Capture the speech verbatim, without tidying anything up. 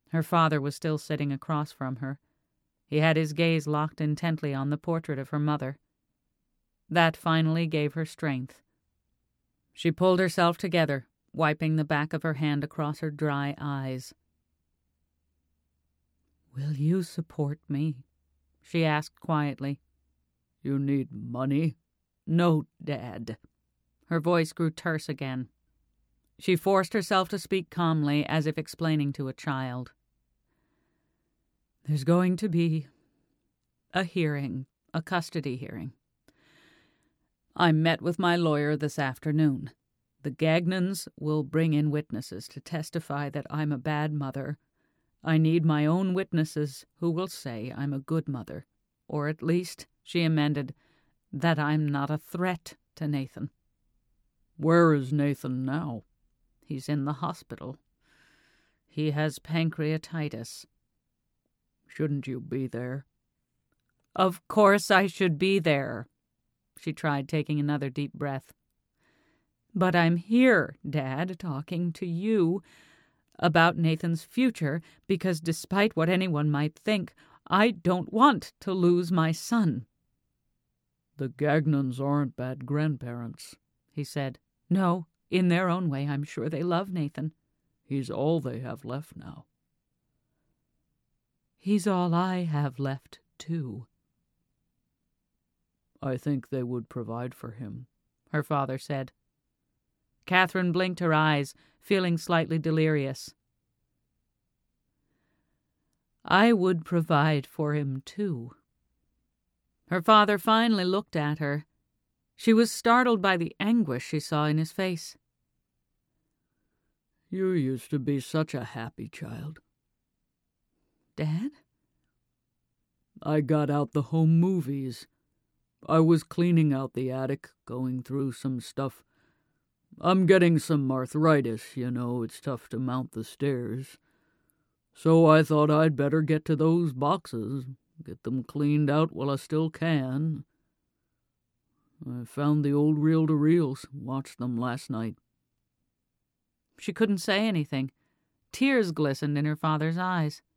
Her father was still sitting across from her. He had his gaze locked intently on the portrait of her mother. That finally gave her strength. She pulled herself together, wiping the back of her hand across her dry eyes. "Will you support me?" she asked quietly. "You need money?" "No, Dad." Her voice grew terse again. She forced herself to speak calmly, as if explaining to a child. "There's going to be a hearing, a custody hearing. I met with my lawyer this afternoon. The Gagnons will bring in witnesses to testify that I'm a bad mother. I need my own witnesses who will say I'm a good mother, or at least," she amended, "that I'm not a threat to Nathan." "Where is Nathan now?" "He's in the hospital. He has pancreatitis." "Shouldn't you be there?" "Of course I should be there." She tried taking another deep breath. "But I'm here, Dad, talking to you about Nathan's future, because despite what anyone might think, I don't want to lose my son." "The Gagnons aren't bad grandparents," he said. "No, in their own way, I'm sure they love Nathan." "He's all they have left now." "He's all I have left, too." "I think they would provide for him," her father said. Catherine blinked her eyes, feeling slightly delirious. "I would provide for him, too." Her father finally looked at her. She was startled by the anguish she saw in his face. "You used to be such a happy child." "Dad?" "I got out the home movies. I was cleaning out the attic, going through some stuff. I'm getting some arthritis, you know, it's tough to mount the stairs. So I thought I'd better get to those boxes, get them cleaned out while I still can. I found the old reel-to-reels, watched them last night." She couldn't say anything. Tears glistened in her father's eyes.